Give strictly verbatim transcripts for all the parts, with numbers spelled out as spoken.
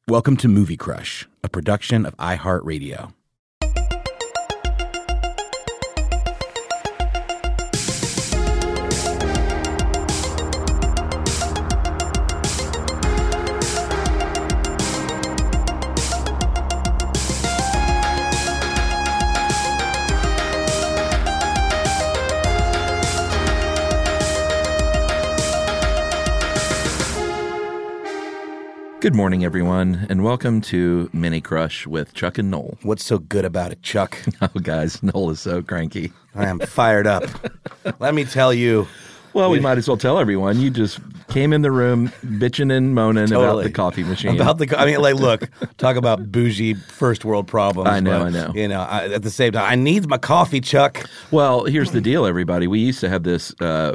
Welcome to Movie Crush, a production of iHeartRadio. Good morning, everyone, and welcome to Mini Crush with Chuck and Noel. What's so good about it, Chuck? Oh, guys, Noel is so cranky. I am fired up. Let me tell you. Well, we might as well tell everyone. You just came in the room bitching and moaning Totally. about the coffee machine. About the, I mean, like, look, talk about bougie first world problems. I know, but, I know. You know, I, at the same time, I need my coffee, Chuck. Well, here's the deal, everybody. We used to have this, uh,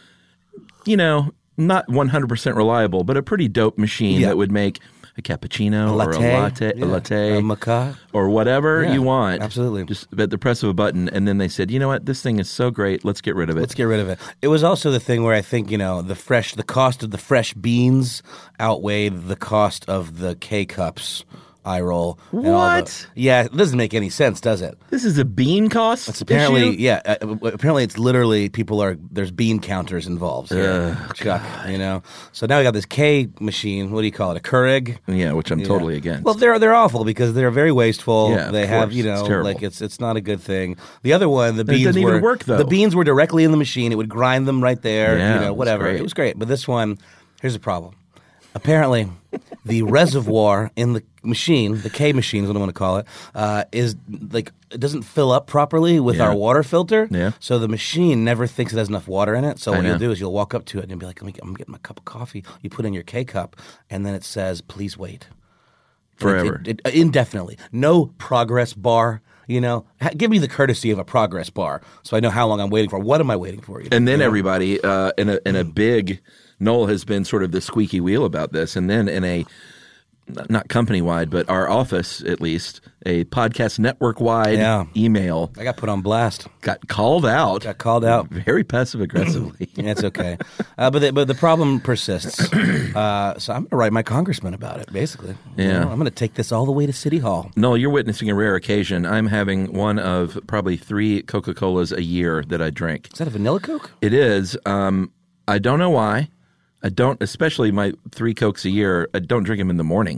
you know, not one hundred percent reliable, but a pretty dope machine Yeah. that would make a cappuccino A or latte. a latte, Yeah. a latte, A maca. or whatever Yeah, you want. absolutely. Just at the press of a button. And then they said, you know what? This thing is so great. Let's get rid of it. Let's get rid of it. It was also the thing where I think, you know, the fresh, the cost of the fresh beans outweighed the cost of the K-Cups. Eye roll. and all the- What? yeah, it doesn't make any sense, does it? This is a bean cost It's apparently, issue? yeah. Uh, apparently, it's literally people are there's bean counters involved. Here, Chuck, you know. So now we got this K machine. What do you call it? A Keurig. Yeah, which I'm totally against. Well, they're they're awful because they're very wasteful. Yeah, of they have course. you know It's terrible. like it's it's not a good thing. The other one, the beans doesn't were even work, though. the beans were directly in the machine. It would grind them right there. Yeah, you it know, was whatever. great. It was great. But this one, here's the problem. Apparently, the reservoir in the machine, the K machine is what I want to call it, uh, is like it doesn't fill up properly with Yeah. our water filter. Yeah. So the machine never thinks it has enough water in it. So I what know. you'll do is you'll walk up to it and you'll be like, "Let me, I'm getting my cup of coffee." You put in your K cup, and then it says, "Please wait." And it- Forever. it- it- indefinitely. No progress bar. You know, Ha- give me the courtesy of a progress bar, so I know how long I'm waiting for. What am I waiting for? You And then you know? everybody, uh, in a in a big, Noel has been sort of the squeaky wheel about this. And then in a, not company wide, but our office at least, a podcast network wide Yeah. email I got put on blast. got called out. Got called out. Very passive aggressively. Yeah, it's okay. Uh, but the, but the problem persists. Uh, so I'm going to write my congressman about it. Basically, You Yeah. know, I'm going to take this all the way to City Hall. Noel, you're witnessing a rare occasion. I'm having one of probably three Coca-Colas a year that I drink. Is that a vanilla Coke? It is. Um, I don't know why. I don't, especially my three Cokes a year, I don't drink them in the morning.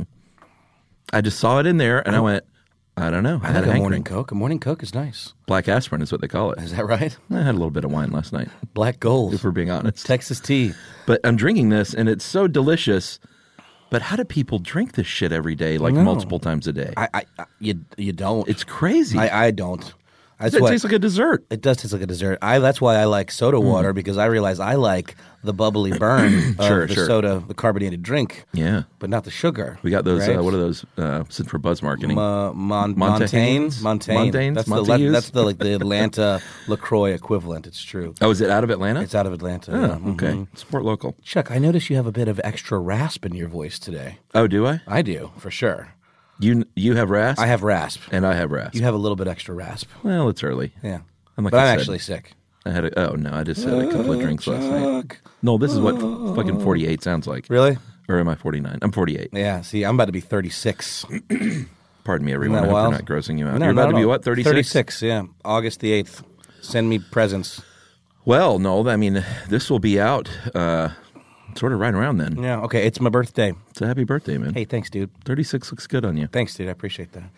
I just saw it in there, and I went, I don't know. I, I had like a a morning hankering. Coke. A morning Coke is nice. Black aspirin is what they call it. Is that right? I had a little bit of wine last night, Black Gold. if we're being honest. Texas tea. But I'm drinking this, and it's so delicious. But how do people drink this shit every day, like know. multiple times a day? I, I, I you you don't. It's crazy. I, I don't. That's it why tastes like a dessert. it does taste like a dessert. I that's why I like soda water because I realize I like the bubbly burn of Sure, the sure. soda, the carbonated drink, Yeah. but not the sugar. We got those, right? uh, what are those, uh, since for buzz marketing? Ma- Mon- Montaignes? Montaigne, Montaigne. Montaignes? That's the Montagues? that's the like the Atlanta LaCroix equivalent. It's true. oh, is it out of Atlanta? It's out of Atlanta. oh, yeah. okay. Mhm. Support local. Chuck, I notice you have a bit of extra rasp in your voice today. Oh, do I? I do for sure. You you have rasp? I have rasp. And I have rasp. You have a little bit extra rasp. Well, it's early. Yeah, And like but I I'm said- actually sick. I had a, oh, no, I just had a couple of drinks last night. Chuck. No, this is what f- fucking forty-eight sounds like. Really? Or am I forty-nine? I'm forty-eight. Yeah. See, I'm about to be thirty-six. Pardon me, everyone. I Isn't that hope wild? we're not grossing you out. No, You're about not to at be all. what, thirty-six? thirty-six, yeah. August the eighth. Send me presents. Well, no, I mean, this will be out uh, sort of right around then. Yeah, okay. It's my birthday. It's a happy birthday, man. Hey, thanks, dude. thirty-six looks good on you. Thanks, dude. I appreciate that.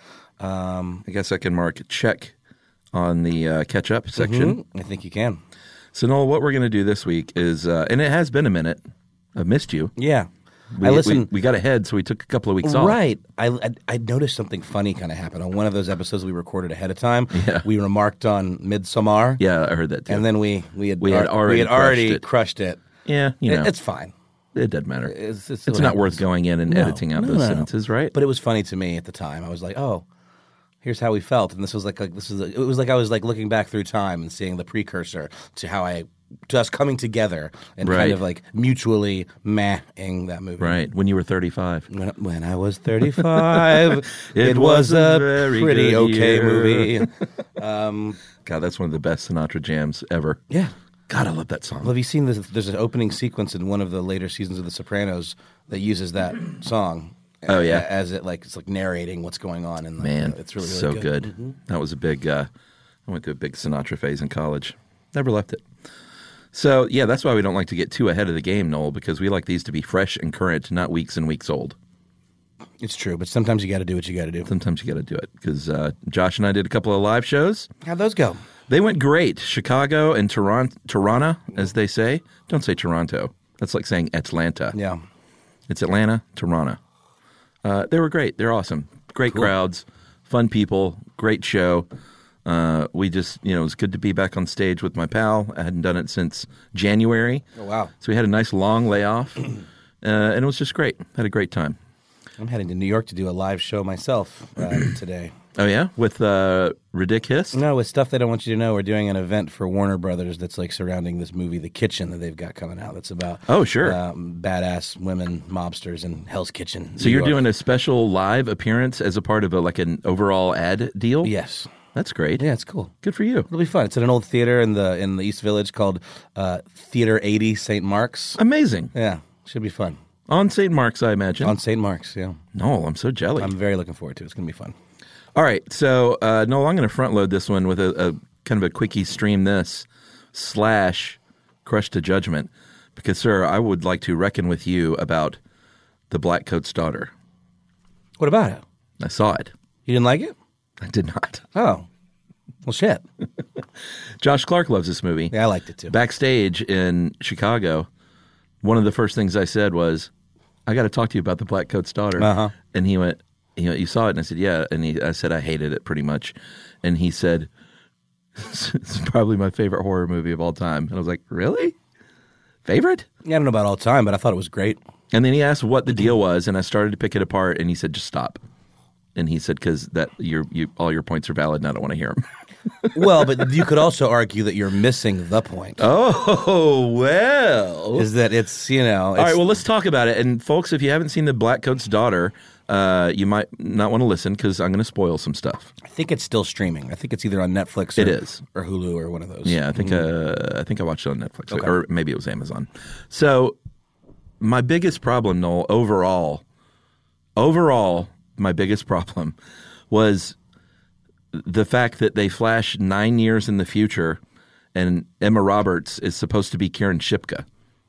Um, I guess I can mark check on the uh, catch-up section. I think you can. So, Noel, what we're going to do this week is, uh, and it has been a minute. I've missed you. Yeah. We, I listened. we, we got ahead, so we took a couple of weeks off. Right. I, I, I noticed something funny kind of happen on one of those episodes we recorded ahead of time. Yeah. We remarked on Midsommar. Yeah, I heard that too. And then we, we had, We had ar- already we had already crushed it. crushed it. yeah, you know, It- It's fine. it doesn't matter. It's, It's, what not happens. worth going in and No, editing out no, those no, no. sentences, right? But it was funny to me at the time. I was like, oh, here's how we felt. And this was like, like this is a, it was like I was like looking back through time and seeing the precursor to how I to us coming together and Right. kind of like mutually meh-ing that movie. right, when you were thirty-five. When, when I was thirty-five, It it, was was a a very pretty good okay year. movie. Um, God, that's one of the best Sinatra jams ever. yeah. God, I love that song. Well, have you seen this? There's an opening sequence in one of the later seasons of The Sopranos that uses that song. Oh, yeah. as it like it's like narrating what's going on. And Man, it's really, really so good. good. Mm-hmm. That was a big. Uh, I went through a big Sinatra phase in college. Never left it. So yeah, that's why we don't like to get too ahead of the game, Noel, because we like these to be fresh and current, not weeks and weeks old. It's true, but sometimes you got to do what you got to do. Sometimes you got to do it because uh, Josh and I did a couple of live shows. How'd those go? They went great. Chicago and Toronto, Toronto, as they say. Don't say Toronto. That's like saying Atlanta. Yeah. It's Atlanta, Toronto. Uh, they were great. They're awesome. Great Cool. crowds, fun people, great show. Uh, we just, you know, it was good to be back on stage with my pal. I hadn't done it since January. Oh, wow. So we had a nice long layoff, uh, and it was just great. Had a great time. I'm heading to New York to do a live show myself uh, today. Oh, yeah? With uh, Ridic Hiss? No, with stuff they don't want you to know. We're doing an event for Warner Brothers that's like surrounding this movie, The Kitchen, that they've got coming out. That's about Oh, sure. um, badass women mobsters in Hell's Kitchen. So you're doing a special live appearance as a part of a, like an overall ad deal? Yes. That's great. Yeah, it's cool. Good for you. It'll be fun. It's at an old theater in the in the East Village called uh, Theater eighty Saint Mark's. Amazing. Yeah, should be fun. On Saint Mark's, I imagine. On Saint Mark's, yeah. No, I'm so jelly. I'm very looking forward to it. It's going to be fun. All right, so uh, Noel, I'm going to front load this one with a, a kind of a quickie stream this slash crush to judgment because, sir, I would like to reckon with you about The Black Coat's Daughter. What about it? I saw it. You didn't like it? I did not. Oh. Well, shit. Josh Clark loves this movie. Yeah, I liked it too. Backstage in Chicago, one of the first things I said was, I got to talk to you about The Black Coat's Daughter. Uh-huh. And he went, you know, you saw it? And I said, yeah. And he, I said, I hated it pretty much. And he said, it's probably my favorite horror movie of all time. And I was like, really? Favorite? Yeah, I don't know about all time, but I thought it was great. And then he asked what the deal was, and I started to pick it apart, and he said, just stop. And he said, because that your you, all your points are valid, and I don't want to hear them. Well, but you could also argue that you're missing the point. Oh, well. Is that it's, you know. It's, All right, well, let's talk about it. And folks, if you haven't seen The Black Coat's Daughter, uh, you might not want to listen because I'm going to spoil some stuff. I think it's still streaming. I think it's either on Netflix or, It is. or Hulu or one of those. Yeah, I think uh, I think I watched it on Netflix, Okay. or maybe it was Amazon. So my biggest problem, Noel, overall, overall, my biggest problem was the fact that they flash nine years in the future, and Emma Roberts is supposed to be Karen Shipka.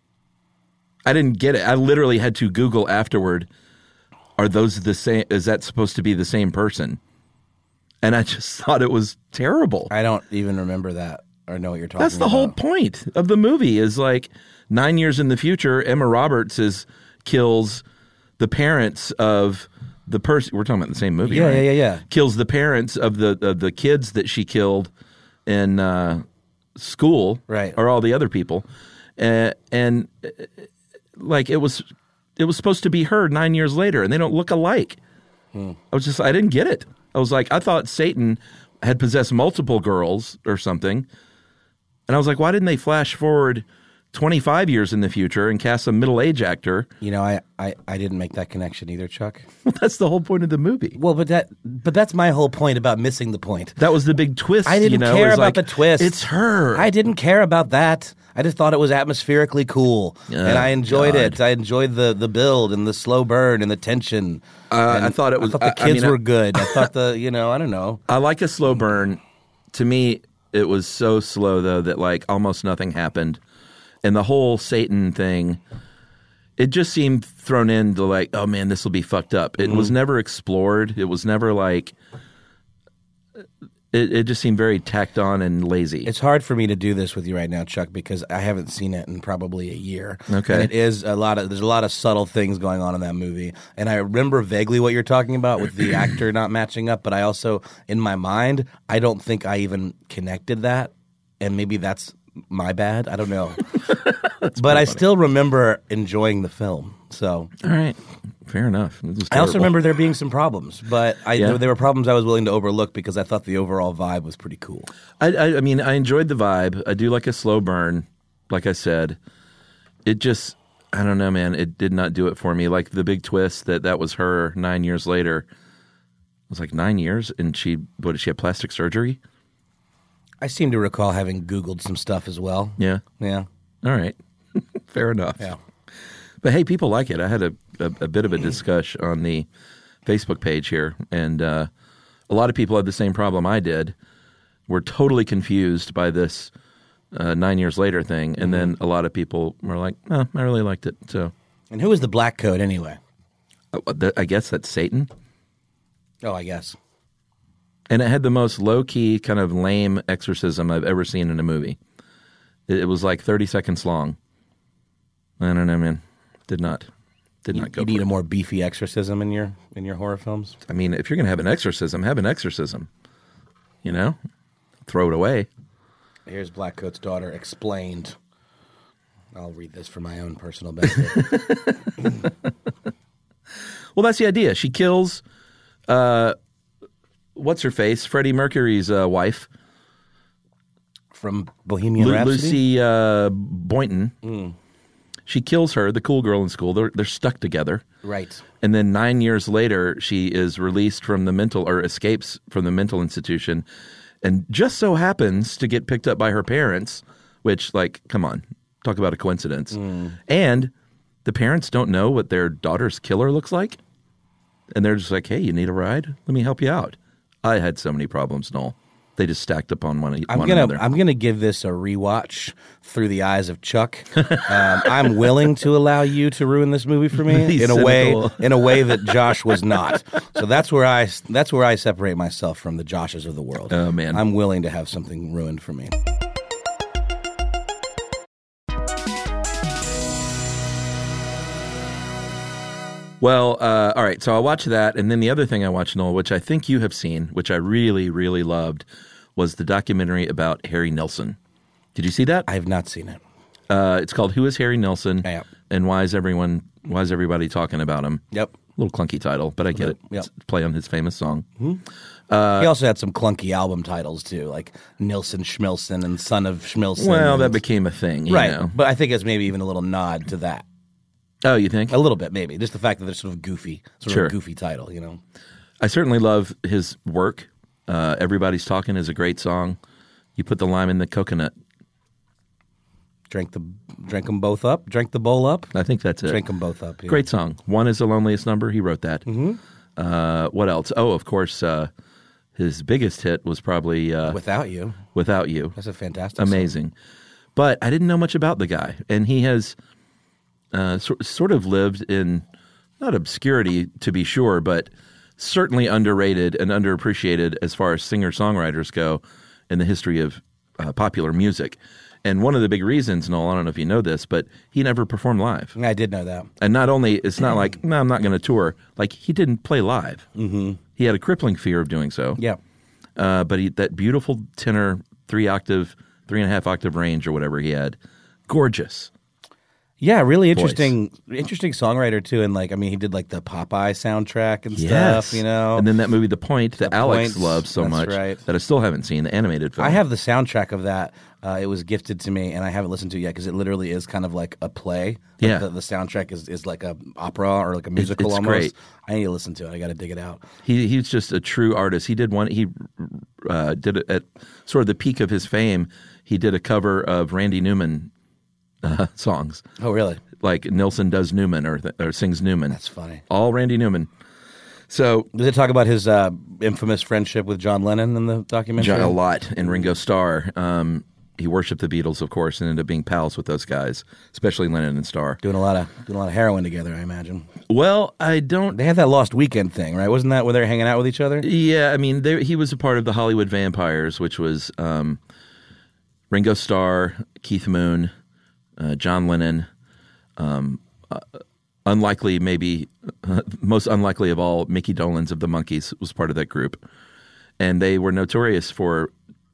I didn't get it. I literally had to Google afterward. Are those the same? Is that supposed to be the same person? And I just thought it was terrible. I don't even remember that or know what you're talking about. That's the whole point of the movie is like nine years in the future, Emma Roberts is kills the parents of the person. We're talking about the same movie, Yeah, right? yeah, yeah, yeah. Kills the parents of the of the kids that she killed in uh, school, Right. or all the other people, uh, and uh, like it was, it was supposed to be her nine years later, and they don't look alike. Hmm. I was just, I didn't get it. I was like, I thought Satan had possessed multiple girls or something. And I was like, why didn't they flash forward twenty-five years in the future and cast a middle-aged actor? You know, I, I, I didn't make that connection either, Chuck. Well, that's the whole point of the movie. Well, but that but that's my whole point about missing the point. That was the big twist. I didn't you know, care is about like, the twist. It's her. I didn't care about that. I just thought it was atmospherically cool, Oh, and I enjoyed God. it. I enjoyed the, the build and the slow burn and the tension. Uh, And I thought it was. I thought the I- I kids mean, I- were good. I thought the you know I don't know. I like a slow burn. To me, it was so slow though that like almost nothing happened, and the whole Satan thing, it just seemed thrown into like, oh man, this will be fucked up. It was never explored. It was never like. It, it just seemed very tacked on and lazy. It's hard for me to do this with you right now, Chuck, because I haven't seen it in probably a year. Okay. And it is a lot of there's a lot of subtle things going on in that movie. And I remember vaguely what you're talking about with the actor not matching up, but I also in my mind, I don't think I even connected that. And maybe that's my bad. I don't know. But I still remember enjoying the film. So All right, fair enough. It was I also terrible. remember there being some problems, but I, Yeah. there, there were problems I was willing to overlook because I thought the overall vibe was pretty cool. I, I, I mean, I enjoyed the vibe. I do like a slow burn. Like I said, it just, I don't know, man. It did not do it for me. Like the big twist that that was her nine years later. I was like, nine years? And she, what, did she have plastic surgery? I seem to recall having Googled some stuff as well. Yeah. Yeah. All right. Fair enough. Yeah. But hey, people like it. I had a a, a bit of a discussion on the Facebook page here, and uh, a lot of people had the same problem I did. Were totally confused by this uh, nine years later thing, and then a lot of people were like, "Oh, I really liked it." So, And who is the Black Coat anyway? uh, th- I guess that's Satan, Oh, I guess. and it had the most low key, kind of lame exorcism I've ever seen in a movie. It, it was like thirty seconds long. I don't know, man. Did not, did You, not go. you for need it. a more beefy exorcism in your in your horror films. I mean, if you're going to have an exorcism, have an exorcism. You know, throw it away. Here's Black Coat's daughter explained. I'll read this for my own personal benefit. Well, that's the idea. She kills, uh, what's her face? Freddie Mercury's uh, wife, From Bohemian Lu- Rhapsody. Lucy uh, Boynton. Mm. She kills her, the cool girl in school. They're they're stuck together. Right. And then nine years later, she is released from the mental or escapes from the mental institution, and just so happens to get picked up by her parents. Which, like, come on, talk about a coincidence. Mm. And the parents don't know what their daughter's killer looks like, and they're just like, "Hey, you need a ride? Let me help you out." I had so many problems, Noel. They just stacked upon one, I'm one gonna another. I'm gonna give this a rewatch through the eyes of Chuck. um, I'm willing to allow you to ruin this movie for me He's in a way cynical. in a way that Josh was not. So that's where I that's where I separate myself from the Joshes of the world. Oh, man. I'm willing to have something ruined for me. Well, uh, all right. So I watched that, and then the other thing I watched, Noel, which I think you have seen, which I really, really loved, was the documentary about Harry Nilsson. Did you see that? I have not seen it. Uh, it's called "Who Is Harry Nilsson?" Yeah. and why is everyone, why is everybody talking about him? Yep. A little clunky title, but I get it. Yep. It's a play on his famous song. he also had some clunky album titles too, like Nilsson Schmilson and Son of Schmilson. Well, that and- became a thing, you right. know. But I think it's maybe even a little nod to that. Oh, you think? A little bit, maybe. Just the fact that they're sort of goofy, sort Sure. of a goofy title, you know. I certainly love his work. Uh, Everybody's Talking is a great song. You put the lime in the coconut. Drink the drink them both up. Drink the bowl up. I think that's it. Drink them both up. Yeah. Great song. One is the loneliest number. He wrote that. Mm-hmm. Uh, what else? Oh, of course, uh, his biggest hit was probably uh, Without You. Without You. That's a fantastic song. Amazing. But I didn't know much about the guy. And he has uh, so, sort of lived in, not obscurity to be sure, but certainly underrated and underappreciated as far as singer-songwriters go in the history of uh, popular music. And one of the big reasons, Noel, I don't know if you know this, but he never performed live. I did know that. And not only, it's not like, no, I'm not going to tour. Like, he didn't play live. Mm-hmm. He had a crippling fear of doing so. Yeah. Uh, but he, that beautiful tenor, three octave, three and a half octave range or whatever he had, gorgeous. Yeah, really interesting interesting songwriter too. And like I mean he did like the Popeye soundtrack and Yes. stuff, you know. And then that movie, The Point, that The Alex Point, loves so that's much right. that I still haven't seen, the animated film. I have the soundtrack of that. Uh, it was gifted to me, and I haven't listened to it yet because it literally is kind of like a play. Like Yeah. the, the soundtrack is, is like a opera or like a musical it's almost. great. I need to listen to it. I got to dig it out. He he's just a true artist. He did one. He uh, did it at sort of the peak of his fame. He did a cover of Randy Newman uh, songs, Oh, really? like Nilsson does Newman or th- or sings Newman. That's funny. All Randy Newman. So Does it talk about his uh, infamous friendship with John Lennon in the documentary? John a lot and Ringo Starr. Um, he worshipped the Beatles, of course, and ended up being pals with those guys, especially Lennon and Starr. Doing a lot of doing a lot of heroin together, I imagine. Well, I don't. They had that Lost Weekend thing, right? Wasn't that where they were hanging out with each other? Yeah, I mean, there, he was a part of the Hollywood Vampires, which was um, Ringo Starr, Keith Moon, uh, John Lennon. Um, uh, unlikely, maybe uh, most unlikely of all, Mickey Dolenz of the Monkees was part of that group, and they were notorious for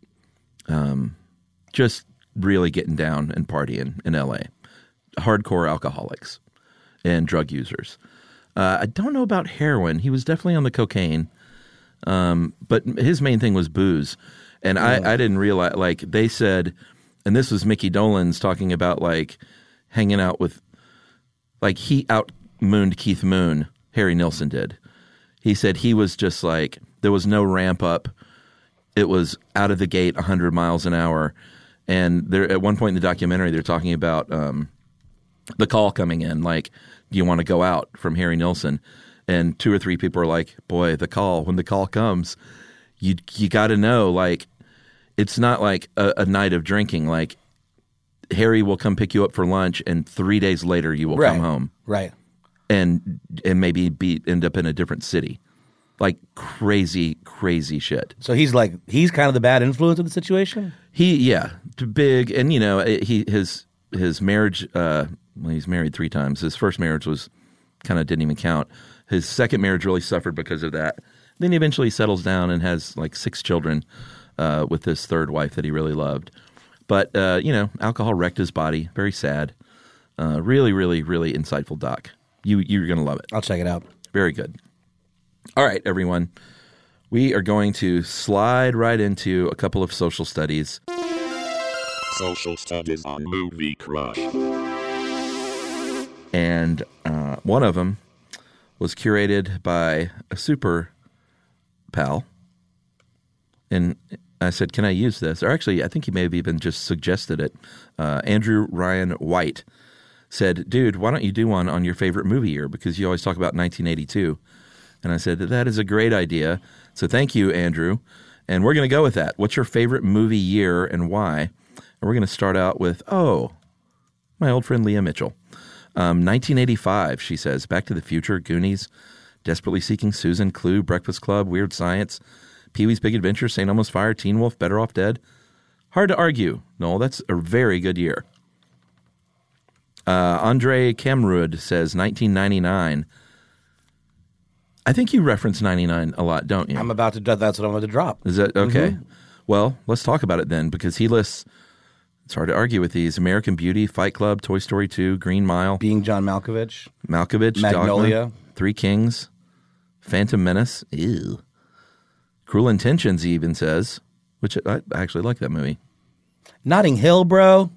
um, just really getting down and partying in L A. Hardcore alcoholics and drug users. Uh, I don't know about heroin. He was definitely on the cocaine, um, but his main thing was booze. And I, I didn't realize, like, they said, and this was Mickey Dolenz talking about, like, hanging out with, like, he out-mooned Keith Moon, Harry Nilsson did. He said he was just like, there was no ramp up. It was out of the gate one hundred miles an hour. And there, at one point in the documentary, they're talking about um, the call coming in, like, do you want to go out from Harry Nilsson? And two or three people are like, boy, the call, when the call comes, you you got to know, like, it's not like a, a night of drinking. Like, Harry will come pick you up for lunch, and three days later you will Right. come home. Right. And and maybe be end up in a different city. Like, crazy, crazy shit. So he's like, he's kind of the bad influence of the situation? He, yeah, big. And, you know, he his his marriage, uh, well, he's married three times. His first marriage was kind of didn't even count. His second marriage really suffered because of that. Then he eventually settles down and has like six children uh, with his third wife that he really loved. But, uh, you know, alcohol wrecked his body. Very sad. Uh, really, really, really insightful doc. You, you're going to love it. I'll check it out. Very good. All right, everyone. We are going to slide right into a couple of social studies. Social studies on Movie Crush. And uh, one of them was curated by a super pal. And I said, can I use this? Or actually, I think he may have even just suggested it. Uh, Andrew Ryan White said, dude, why don't you do one on your favorite movie year? Because you always talk about nineteen eighty-two. And I said, that is a great idea. So thank you, Andrew. And we're going to go with that. What's your favorite movie year and why? And we're going to start out with, oh, my old friend Leah Mitchell. Um, nineteen eighty-five, she says, Back to the Future, Goonies, Desperately Seeking Susan, Clue, Breakfast Club, Weird Science, Pee-wee's Big Adventure, Saint Elmo's Fire, Teen Wolf, Better Off Dead. Hard to argue. No, that's a very good year. Uh, Andre Kamrud says nineteen ninety-nine. I think you reference ninety-nine a lot, don't you? I'm about to, that's what I'm about to drop. Is that okay? Well, let's talk about it then, because he lists, it's hard to argue with these, American Beauty, Fight Club, Toy Story two, Green Mile, Being John Malkovich. Malkovich, Magnolia. Dogma, Three Kings, Phantom Menace, ew. Cruel Intentions, he even says, which I I actually like that movie. Notting Hill, bro.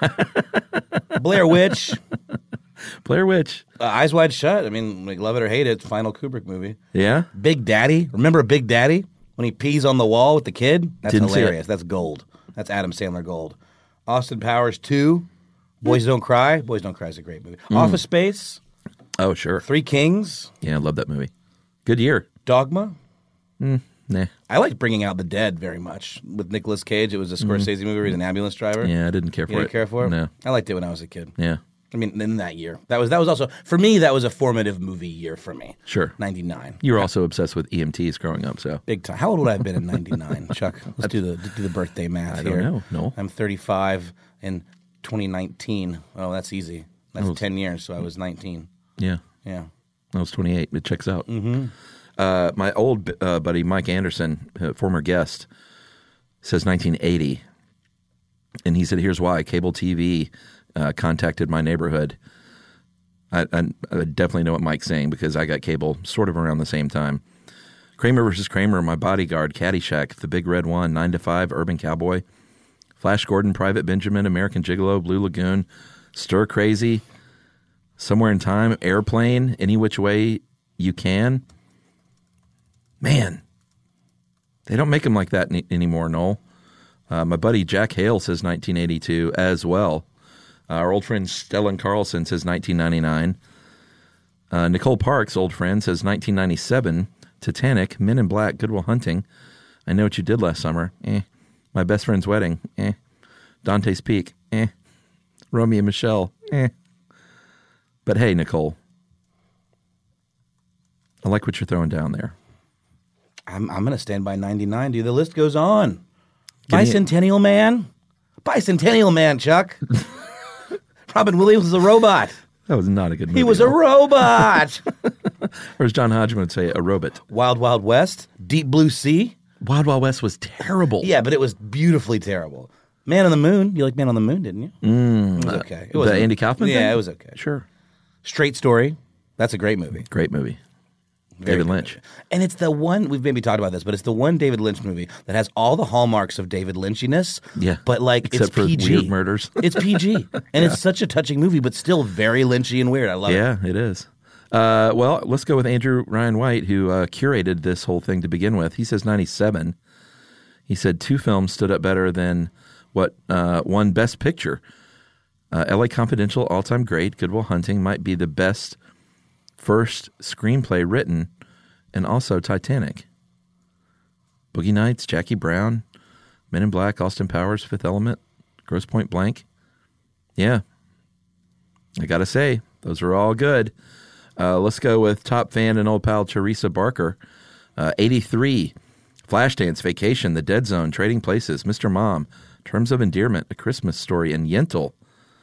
Blair Witch. Blair Witch. Uh, Eyes Wide Shut. I mean, like, love it or hate it, final Kubrick movie. Yeah? Big Daddy. Remember Big Daddy? When he pees on the wall with the kid? That's Didn't see it. hilarious. That's gold. That's Adam Sandler gold. Austin Powers two. Boys Don't Cry. Boys Don't Cry is a great movie. Office Space. Oh, sure. Three Kings. Yeah, I love that movie. Good year. Dogma. Nah. I liked Bringing Out the Dead very much. With Nicolas Cage, it was a Scorsese movie where he's an ambulance driver. Yeah, I didn't care for You it. didn't care for it? No. I liked it when I was a kid. Yeah. I mean, in that year. That was that was also, for me, that was a formative movie year for me. Sure. ninety-nine. You were also obsessed with E M Ts growing up, so. Big time. How old would I have been in ninety-nine, Chuck? Let's do the do the birthday math I don't here. know. No. I'm thirty-five in twenty nineteen. Oh, that's easy. That's Oh. ten years, so I was nineteen. Yeah. Yeah. I was twenty-eight. It checks out. Mm-hmm. Uh, my old uh, buddy, Mike Anderson, uh, former guest, says nineteen eighty. And he said, here's why. Cable T V uh, contacted my neighborhood. I, I, I definitely know what Mike's saying because I got cable sort of around the same time. Kramer versus Kramer, My Bodyguard, Caddyshack, The Big Red One, nine to five, Urban Cowboy, Flash Gordon, Private Benjamin, American Gigolo, Blue Lagoon, Stir Crazy, Somewhere in Time, Airplane, Any Which Way You Can. Man, they don't make them like that ni- anymore, Noel. Uh, my buddy Jack Hale says nineteen eighty-two as well. Uh, our old friend Stellan Carlson says nineteen ninety-nine. Uh, Nicole Parks, old friend, says nineteen ninety-seven. Titanic, Men in Black, Good Will Hunting. I Know What You Did Last Summer. Eh. My Best Friend's Wedding. Eh. Dante's Peak. Eh. Romeo and Michelle. Eh. But hey, Nicole, I like what you're throwing down there. I'm I'm gonna stand by ninety-nine, dude. The list goes on. Give me- Bicentennial Man. Bicentennial Man, Chuck. Robin Williams was a robot. That was not a good movie. He was a Noel. robot. Or as John Hodgman would say, a robot. Wild Wild West. Deep Blue Sea. Wild Wild West was terrible. Yeah, but it was beautifully terrible. Man on the Moon. You liked Man on the Moon, didn't you? Mm, it was okay. It The wasn't- Andy Kaufman Yeah, thing? it was okay. Sure. Straight Story. That's a great movie. Great movie. Very David good Lynch. movie. And it's the one, we've maybe talked about this, but it's the one David Lynch movie that has all the hallmarks of David Lynchiness. Yeah. But like, Except it's for P G. weird murders. It's P G. And it's such a touching movie, but still very Lynchy and weird. I love it. Yeah, it is. Uh, well, let's go with Andrew Ryan White, who uh, curated this whole thing to begin with. He says ninety-seven. He said two films stood up better than what uh, won Best Picture. Uh, L A Confidential, all-time great. Good Will Hunting might be the best first screenplay written, and also Titanic. Boogie Nights, Jackie Brown, Men in Black, Austin Powers, Fifth Element, Grosse Point Blank. Yeah. I got to say, those are all good. Uh, let's go with top fan and old pal Teresa Barker. Uh, eighty-three, Flashdance, Vacation, The Dead Zone, Trading Places, Mister Mom, Terms of Endearment, A Christmas Story, and Yentl.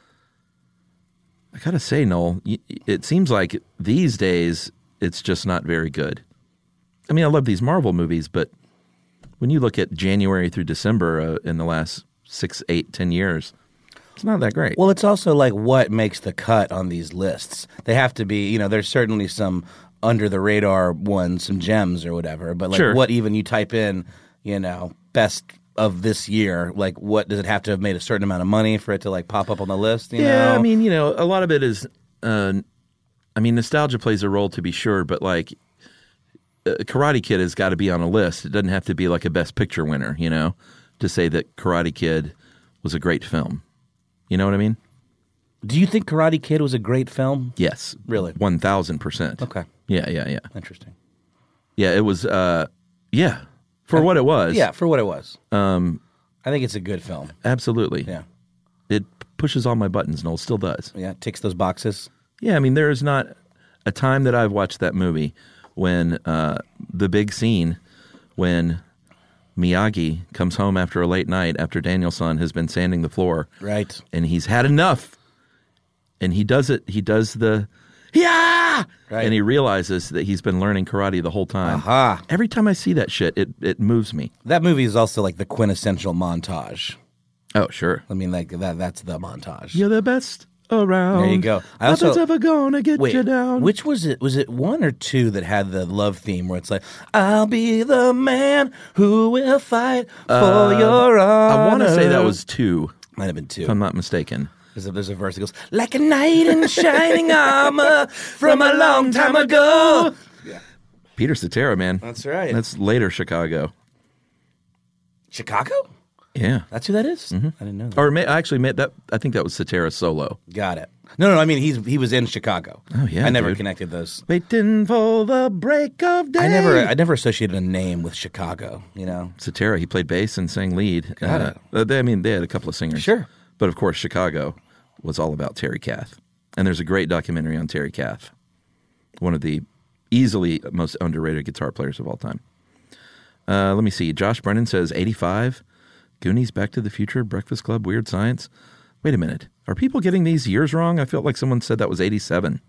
I got to say, Noel, it seems like these days it's just not very good. I mean, I love these Marvel movies, but when you look at January through December uh, in the last six, eight, ten years, it's not that great. Well, it's also like what makes the cut on these lists. They have to be, you know, there's certainly some under the radar ones, some gems or whatever, but like Sure. what even you type in, you know, best of this year, like what does it have to have made a certain amount of money for it to like pop up on the list? You yeah, know? I mean, you know, a lot of it is, uh, I mean, nostalgia plays a role to be sure, but like uh, Karate Kid has got to be on a list. It doesn't have to be like a Best Picture winner, you know, to say that Karate Kid was a great film. You know what I mean? Do you think Karate Kid was a great film? Yes. Really? one thousand percent. Okay. Yeah, yeah, yeah. Interesting. Yeah, it was, uh, yeah, for what it was. Yeah, for what it was. Um, I think it's a good film. Absolutely. Yeah. It pushes all my buttons, Noel, still does. Yeah, ticks those boxes. Yeah, I mean, there is not a time that I've watched that movie when uh, the big scene when Miyagi comes home after a late night after Daniel-san has been sanding the floor. Right. And he's had enough. And he does it. He does the, yeah! Right. And he realizes that he's been learning karate the whole time. Aha. Every time I see that shit, it, it moves me. That movie is also like the quintessential montage. Oh, sure. I mean, like that. That's the montage. You're the best around. There you go. I also- Nothing's ever gonna get Wait, you down. which was it? Was it one or two that had the love theme where it's like, "I'll be the man who will fight for your honor"? I want to say that was two, might have been two. if I'm not mistaken. There's a, there's a verse that goes, "Like a knight in shining armor from a long time ago." Peter Cetera, man. That's right. That's later Chicago. Chicago? Yeah. That's who that is? I didn't know that. Or may, actually, may, that I think that was Cetera solo. Got it. No, no, I mean he's he was in Chicago. Oh, yeah, I never dude. connected those. Waiting for the break of day. I never I never associated a name with Chicago. You know. Cetera, he played bass and sang lead. Got uh, it. uh, they, I mean, they had a couple of singers. Sure. But of course, Chicago was all about Terry Kath. And there's a great documentary on Terry Kath, one of the easily most underrated guitar players of all time. Uh, let me see. Josh Brennan says eighty-five, Goonies, Back to the Future, Breakfast Club, Weird Science. Wait a minute. Are people getting these years wrong? I felt like someone said that was eighty-seven.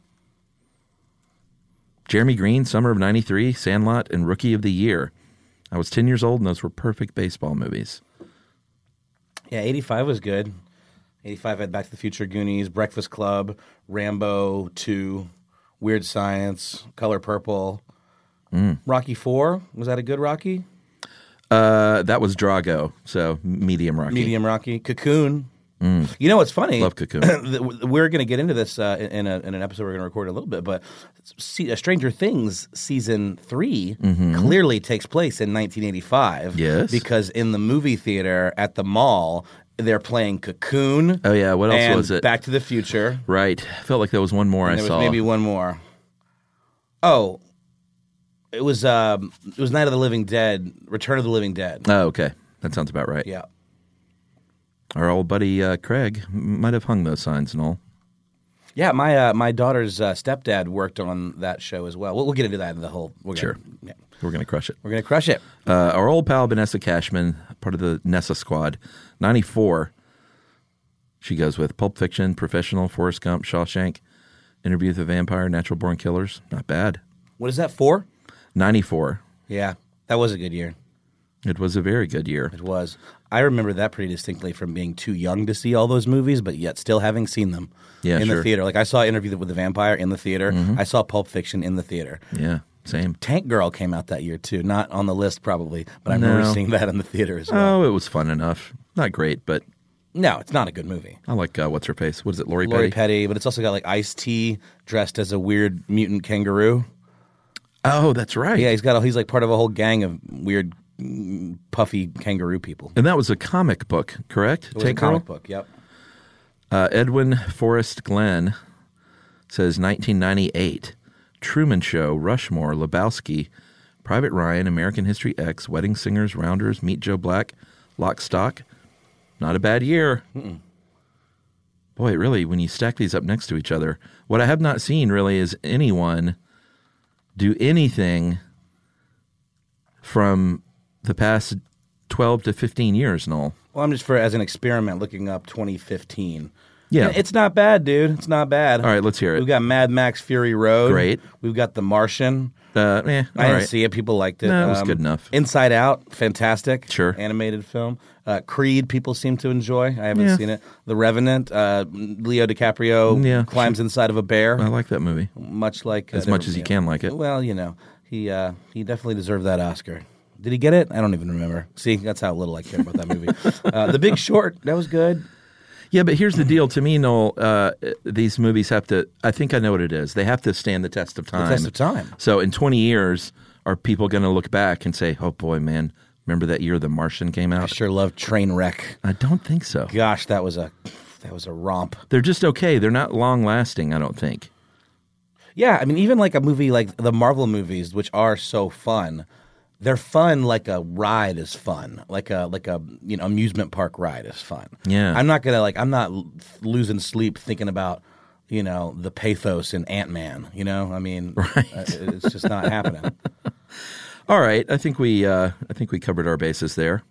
Jeremy Green, Summer of ninety-three, Sandlot, and Rookie of the Year. I was ten years old, and those were perfect baseball movies. Yeah, eighty-five was good. eighty-five had Back to the Future, Goonies, Breakfast Club, Rambo two, Weird Science, Color Purple. Mm. Rocky four, was that a good Rocky? Uh, that was Drago, so medium Rocky. Medium Rocky. Cocoon. You know what's funny? Love Cocoon. We're going to get into this uh, in, a, in an episode we're going to record a little bit, but see, uh, Stranger Things season three clearly takes place in nineteen eighty-five. Yes. Because in the movie theater at the mall, they're playing Cocoon. Oh, yeah. What else and was it? Back to the Future. Right. I felt like there was one more And I there was saw. maybe one more. Oh, it was um, it was Night of the Living Dead, Return of the Living Dead. Oh, okay. That sounds about right. Yeah. Our old buddy uh, Craig might have hung those signs and all. Yeah, my uh, my daughter's uh, stepdad worked on that show as well. We'll, we'll get into that in the whole. We're Sure. Gonna, yeah, We're going to crush it. we're gonna crush it. Uh, our old pal, Vanessa Cashman, part of the Nessa squad, ninety-four. She goes with Pulp Fiction, Professional, Forrest Gump, Shawshank, Interview with a Vampire, Natural Born Killers. Not bad. What is that for? ninety-four. Yeah, that was a good year. It was a very good year. It was. I remember that pretty distinctly from being too young to see all those movies, but yet still having seen them Yeah, in sure. the theater. Like I saw Interview with the Vampire in the theater. I saw Pulp Fiction in the theater. Yeah, same. Tank Girl came out that year too. Not on the list probably, but I remember No. seeing that in the theater as well. Oh, it was fun enough. Not great, but No, it's not a good movie. I like, uh, what's her face? What is it, Lori, Lori Petty? Petty, but it's also got like Ice-T dressed as a weird mutant kangaroo. Oh, that's right. Yeah, he's got a, he's like part of a whole gang of weird mm, puffy kangaroo people. And that was a comic book, correct? It was a comic book. Yep. Uh, Edwin Forrest Glenn says nineteen ninety-eight. Truman Show, Rushmore, Lebowski, Private Ryan, American History X, Wedding Singers, Rounders, Meet Joe Black, Lock, Stock. Not a bad year. Mm-mm. Boy, really, when you stack these up next to each other, what I have not seen really is anyone do anything from the past twelve to fifteen years, Noel. Well, I'm just for as an experiment looking up twenty fifteen. Yeah. And it's not bad, dude. It's not bad. All right, let's hear it. We've got Mad Max Fury Road. Great. We've got The Martian. Uh, eh, I didn't right. see it. People liked it. No, it was Um, good enough. Inside Out, fantastic. Sure. Animated film. Uh, Creed, people seem to enjoy. I haven't Yeah. seen it. The Revenant, uh, Leo DiCaprio Yeah. climbs inside of a bear, I like that movie. much like... Uh, As much as you can like it. Well, you know, he uh, he definitely deserved that Oscar. Did he get it? I don't even remember. See, that's how little I care about that movie. uh, the Big Short, that was good. Yeah, but here's the deal. To me, Noel, uh, these movies have to, I think I know what it is. They have to stand the test of time. The test of time. So in twenty years, are people going to look back and say, oh boy, man, remember that year The Martian came I out? sure love Trainwreck. I don't think so. Gosh, that was a that was a romp. They're just okay. They're not long lasting, I don't think. Yeah, I mean, even like a movie like the Marvel movies, which are so fun, they're fun like a ride is fun, like a like a you know amusement park ride is fun. Yeah. I'm not gonna like I'm not l- losing sleep thinking about you know the pathos in Ant-Man. You know, I mean, Right. uh, it's just not happening. All right, I think we uh, I think we covered our bases there.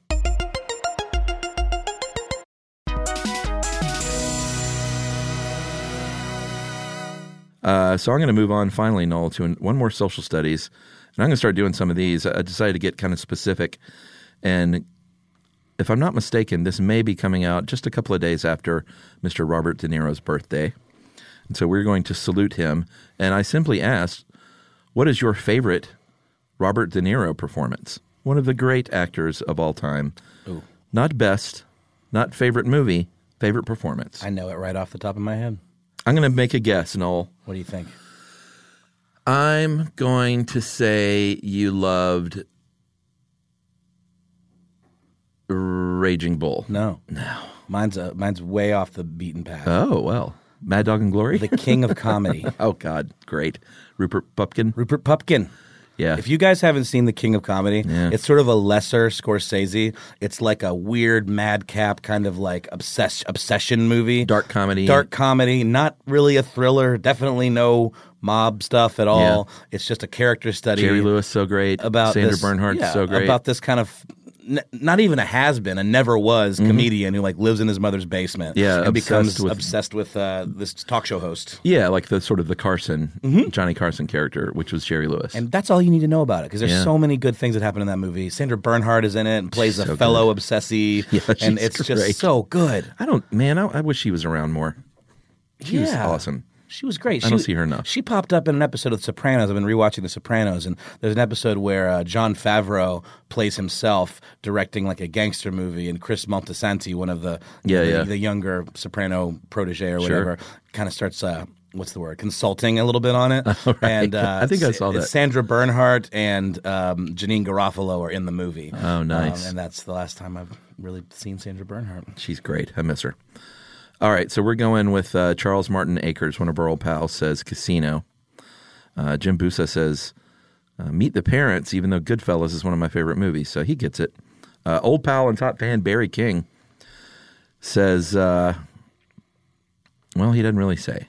Uh, so I'm going to move on finally, Noel, to an, one more social studies. And I'm going to start doing some of these. I decided to get kind of specific. And if I'm not mistaken, this may be coming out just a couple of days after Mister Robert De Niro's birthday. And so we're going to salute him. And I simply asked, what is your favorite Robert De Niro performance? One of the great actors of all time. Ooh. Not best, not favorite movie, favorite performance. I know it right off the top of my head. I'm going to make a guess, Noel. What do you think? I'm going to say you loved Raging Bull. No, no, mine's uh, mine's way off the beaten path. Oh, well. Mad Dog and Glory? The king of comedy, Oh, God. Great. Rupert Pupkin? Rupert Pupkin. Yeah. If you guys haven't seen The King of Comedy, Yeah. it's sort of a lesser Scorsese. It's like a weird madcap kind of like obsess- obsession movie. Dark comedy. Dark comedy, not really a thriller, definitely no mob stuff at all. It's just a character study. Jerry Lewis, so great. About Sandra this, Bernhard, yeah, so great. About this kind of n- not even a has-been, a never was comedian who like lives in his mother's basement. Yeah, and obsessed becomes with- obsessed with uh, this talk show host. Yeah, like the sort of the Carson, Johnny Carson character, which was Jerry Lewis. And that's all you need to know about it because there's Yeah. so many good things that happen in that movie. Sandra Bernhard is in it and plays She's a so fellow obsessee, Yeah, and she's it's great. just so good. I don't, man, I, I wish she was around more. She was Yeah. awesome. She was great. I She, don't see her enough. She popped up in an episode of The Sopranos. I've been rewatching The Sopranos, and there's an episode where uh, John Favreau plays himself directing like a gangster movie, and Chris Moltisanti, one of the Yeah, the, yeah. the younger Soprano protege or Sure. whatever, kind of starts. Uh, What's the word? Consulting a little bit on it. right. And uh, I think I S- saw that. Sandra Bernhardt and um, Janine Garofalo are in the movie. Oh, nice. Um, and that's the last time I've really seen Sandra Bernhardt. She's great. I miss her. All right, so we're going with uh, Charles Martin Akers, one of our old pals, says Casino. Uh, Jim Busa says uh, Meet the Parents, even though Goodfellas is one of my favorite movies, so he gets it. Uh, old pal and top fan Barry King says, uh, well, he doesn't really say.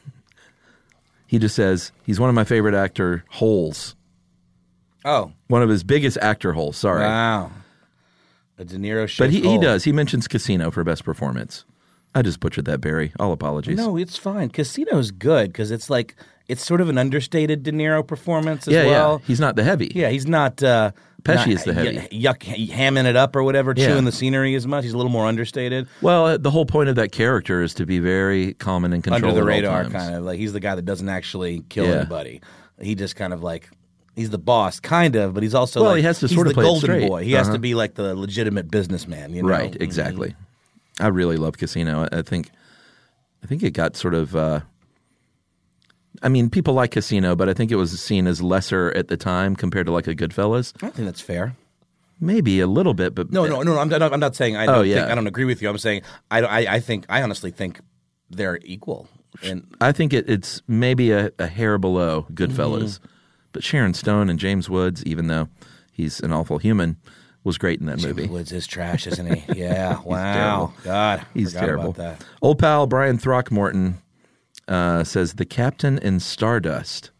He just says he's one of my favorite actor holes. Oh, One of his biggest actor holes, sorry. wow. A De Niro shaped But he, he hole. does. He mentions Casino for best performance. I just butchered that, Barry. All apologies. No, it's fine. Casino's good because it's like it's sort of an understated De Niro performance as yeah, well. yeah. He's not the heavy. Yeah, he's not. Uh, Pesci not, is the heavy. y- yuck, hamming it up or whatever, Yeah. chewing the scenery as much. He's a little more understated, Well, uh, the whole point of that character is to be very calm and in control under the at all radar, times. kind of like he's the guy that doesn't actually kill Yeah. anybody. He just kind of like. He's the boss, kind of, but he's also Well, like he has to he's sort the of play it golden straight. boy. He has Uh-huh. to be like the legitimate businessman, you know? Right, exactly. I really love Casino. I I think, I think it got sort of. Uh, I mean, people like Casino, but I think it was seen as lesser at the time compared to like a Goodfellas. I think that's fair. Maybe a little bit, but No, no, no, no. I'm not, I'm not saying I don't Oh, yeah. think I don't agree with you. I'm saying I, I, I think I honestly think they're equal. And I think it, it's maybe a, a hair below Goodfellas, Mm-hmm. but Sharon Stone and James Woods, even though he's an awful human, was great in that James movie. Woods is trash, isn't he? Yeah. Wow. terrible. God, He's forgot terrible. about that. Old pal Brian Throckmorton uh, says the Captain in Stardust.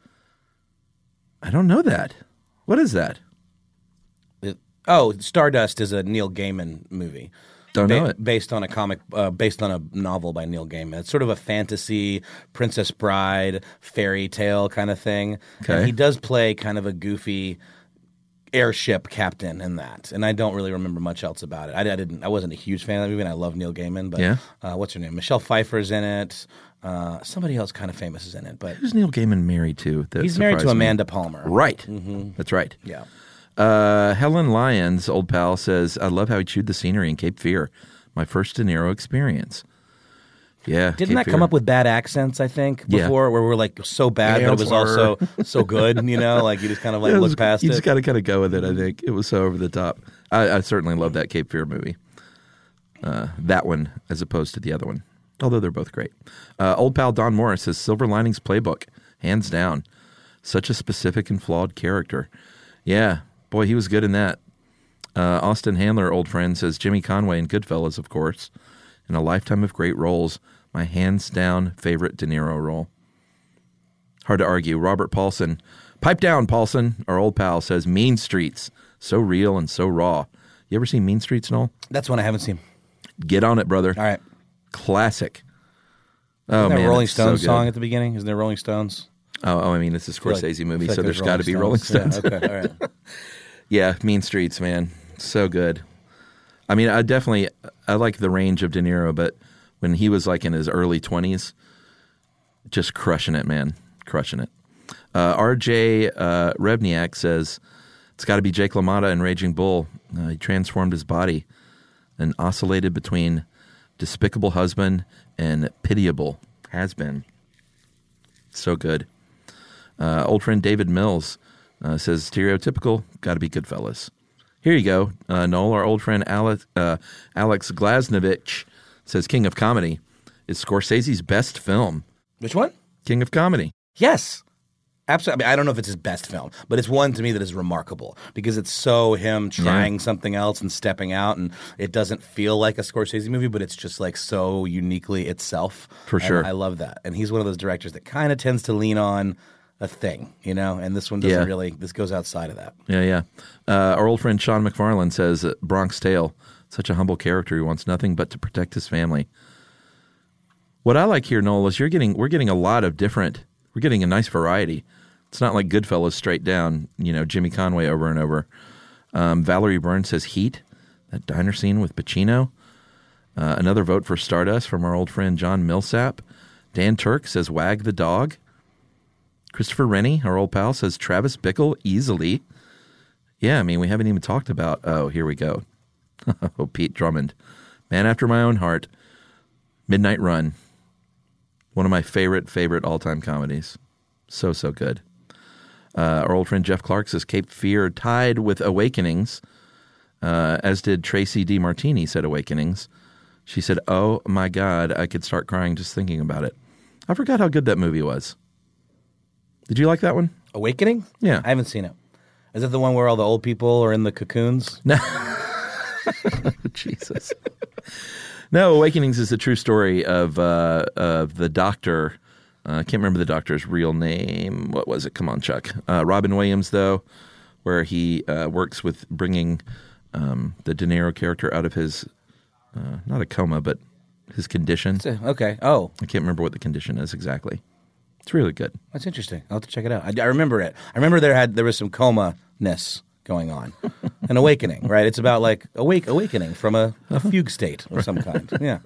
I don't know that. What is that? It- oh, Stardust is a Neil Gaiman movie. Don't Ba- know it. Based on a comic, uh, based on a novel by Neil Gaiman. It's sort of a fantasy, Princess Bride, fairy tale kind of thing. Okay. And he does play kind of a goofy airship captain in that. And I don't really remember much else about it. I, I didn't. I wasn't a huge fan of that movie, and I love Neil Gaiman. But Yeah. uh, what's her name? Michelle Pfeiffer's in it. Uh, somebody else kind of famous is in it. But Who's Neil Gaiman married to? That he's married to surprised me? Amanda Palmer. Right. Mm-hmm. That's right. Yeah. Uh, Helen Lyons, old pal, says, I love how he chewed the scenery in Cape Fear. My first De Niro experience. Yeah. Didn't Cape that Fear. come up with bad accents, I think, Yeah. before, where we're like so bad, but it was also so good, you know? Like you just kind of like Yeah, it look was- past you it. just got to kind of go with it, I think. It was so over the top. I, I certainly love that Cape Fear movie. Uh, that one as opposed to the other one, although they're both great. Uh, old pal Don Morris says Silver Linings Playbook, hands down. Such a specific and flawed character. Yeah, boy, he was good in that. Uh, Austin Handler, old friend, says Jimmy Conway in Goodfellas, of course. In a lifetime of great roles, my hands-down favorite De Niro role. Hard to argue. Robert Paulson, pipe down, Paulson, our old pal, says Mean Streets, so real and so raw. You ever seen Mean Streets, Noel? That's one I haven't seen. Get on it, brother. All right. Classic. Oh, Isn't there man, a Rolling it's so Stones good. song at the beginning? Isn't there Rolling Stones? Oh, oh, I mean, it's a I feel like- Scorsese I movie, feel like so there's there's got to be Rolling Stones. Yeah, okay, all right. Yeah, Mean Streets, man. So good. I mean, I definitely, I like the range of De Niro, but when he was like in his early twenties, just crushing it, man. Crushing it. Uh, R J uh, Revniak says, it's got to be Jake LaMotta in Raging Bull. Uh, he transformed his body and oscillated between despicable husband and pitiable has-been. So good. Uh, old friend David Mills uh, says, stereotypical, got to be Goodfellas. Here you go. Uh, Noel, our old friend Alex, uh, Alex Glasnovich says King of Comedy is Scorsese's best film. Which one? King of Comedy. Yes. Absolutely. I mean, I don't know if it's his best film, but it's one to me that is remarkable because it's so him trying Yeah. something else and stepping out, and it doesn't feel like a Scorsese movie, but it's just like so uniquely itself. For And sure. I love that. And he's one of those directors that kind of tends to lean on a thing, you know, and this one doesn't Yeah. really, this goes outside of that. Yeah, yeah. Uh, our old friend Sean McFarlane says uh, Bronx Tale, such a humble character who wants nothing but to protect his family. What I like here, Noel, is you're getting we're getting a lot of different. We're getting a nice variety. It's not like Goodfellas straight down, you know, Jimmy Conway over and over. Um, Valerie Byrne says Heat, that diner scene with Pacino. Uh, another vote for Stardust from our old friend John Millsap. Dan Turk says Wag the Dog. Christopher Rennie, our old pal, says Travis Bickle easily. Yeah, I mean, we haven't even talked about, oh, here we go. Oh, Pete Drummond. Man After My Own Heart. Midnight Run. One of my favorite, favorite all-time comedies. So, so good. Uh, our old friend Jeff Clark says Cape Fear tied with Awakenings, uh, as did Tracy D. Martini said Awakenings. She said, oh, my God, I could start crying just thinking about it. I forgot how good that movie was. Did you like that one? Awakening? Yeah. I haven't seen it. Is it the one where all the old people are in the cocoons? No. Jesus. No, Awakenings is the true story of uh, of the doctor. Uh, I can't remember the doctor's real name. What was it? Come on, Chuck. Uh, Robin Williams, though, where he uh, works with bringing um, the De Niro character out of his, uh, not a coma, but his condition. Okay. Oh, I can't remember what the condition is exactly. It's really good. that's interesting. I'll have to check it out. I, I remember it. I remember there had there was some coma-ness going on, an awakening, right? It's about like awake awakening from a, a fugue state of some kind. Yeah.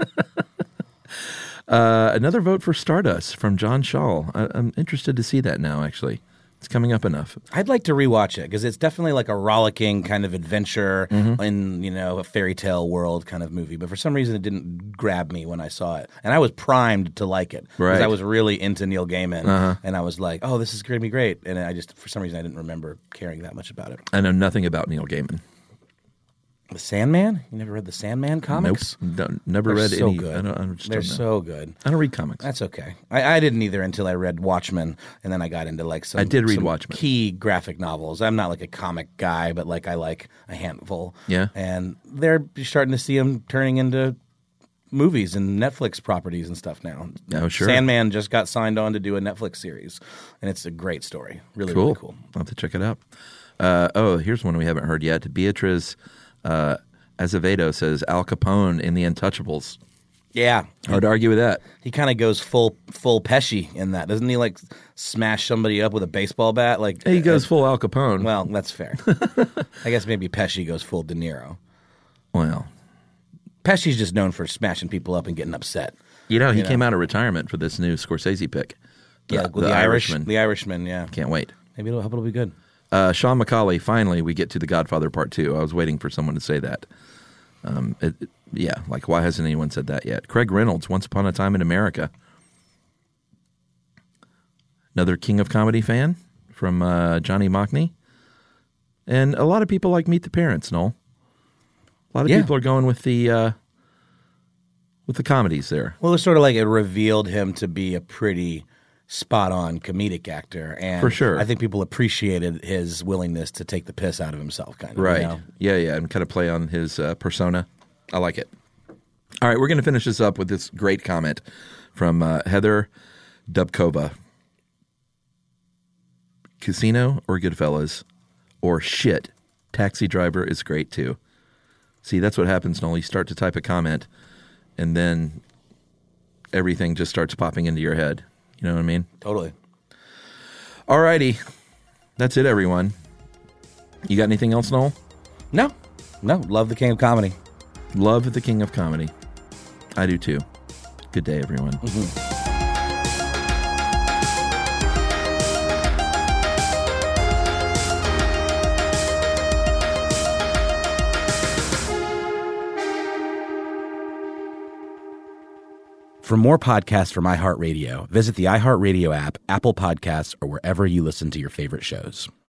Uh, another vote for Stardust from John Shaw. I, I'm interested to see that now, actually. It's coming up enough. I'd like to rewatch it because it's definitely like a rollicking kind of adventure Mm-hmm. in, you know, a fairy tale world kind of movie. But for some reason, it didn't grab me when I saw it, and I was primed to like it because Right. I was really into Neil Gaiman, Uh-huh. and I was like, "Oh, this is going to be great." And I just, for some reason, I didn't remember caring that much about it. I know nothing about Neil Gaiman. The Sandman? You never read the Sandman comics? Nope. Don't, never They're read so any. good. I don't, I just They're don't know. so good. I don't read comics. That's okay. I, I didn't either until I read Watchmen, and then I got into like some. I did read some Watchmen. Key graphic novels. I'm not like a comic guy, but like I like a handful. Yeah. And they're you're starting to see them turning into movies and Netflix properties and stuff now. Oh, sure. Sandman just got signed on to do a Netflix series, and it's a great story. Really, Cool. really cool. I'll have to check it out. Uh, oh, here's one we haven't heard yet. Beatrice uh, Azevedo says Al Capone in The Untouchables. Yeah. Hard to argue with that. He kind of goes full full Pesci in that, doesn't he? Like smash somebody up with a baseball bat. Like He goes uh, full Al Capone. Well, that's fair. I guess maybe Pesci goes full De Niro. Well, Pesci's just known for smashing people up and getting upset. you know, he You know. came out of retirement for this new Scorsese pick. The, Yeah, with the, Irish, the Irishman. Yeah, Can't wait. maybe it'll, it'll be good. Uh, Sean McCauley, finally, we get to The Godfather Part two. I was waiting for someone to say that. Um, it, it- yeah, like, why hasn't anyone said that yet? Craig Reynolds, Once Upon a Time in America. Another King of Comedy fan from uh, Johnny Mockney. And a lot of people like Meet the Parents, Noel. A lot of Yeah. people are going with the uh, with the comedies there. Well, it's sort of like it revealed him to be a pretty spot-on comedic actor, and For sure. I think people appreciated his willingness to take the piss out of himself, kind of. Right. You know? Yeah, yeah, and kind of play on his uh, persona. I like it. All right, we're going to finish this up with this great comment from uh, Heather Dubkova. Casino or Goodfellas or shit, Taxi Driver is great too. See, that's what happens, Noel. You start to type a comment, and then everything just starts popping into your head. You know what I mean? Totally. All righty. That's it, everyone. You got anything else, Noel? No, no, love the King of Comedy. Love the King of Comedy. I do too. Good day, everyone. For more podcasts from iHeartRadio, visit the iHeartRadio app, Apple Podcasts, or wherever you listen to your favorite shows.